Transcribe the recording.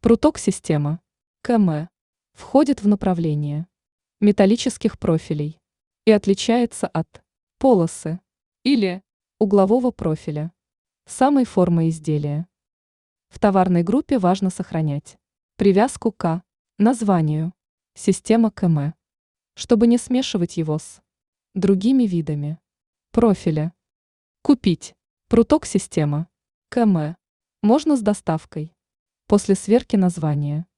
Пруток-система КМ входит в направление металлических профилей и отличается от полосы или углового профиля самой формы изделия. В товарной группе важно сохранять привязку к названию система КМ, чтобы не смешивать его с другими видами профиля. Купить пруток-система КМ можно с доставкой после сверки названия.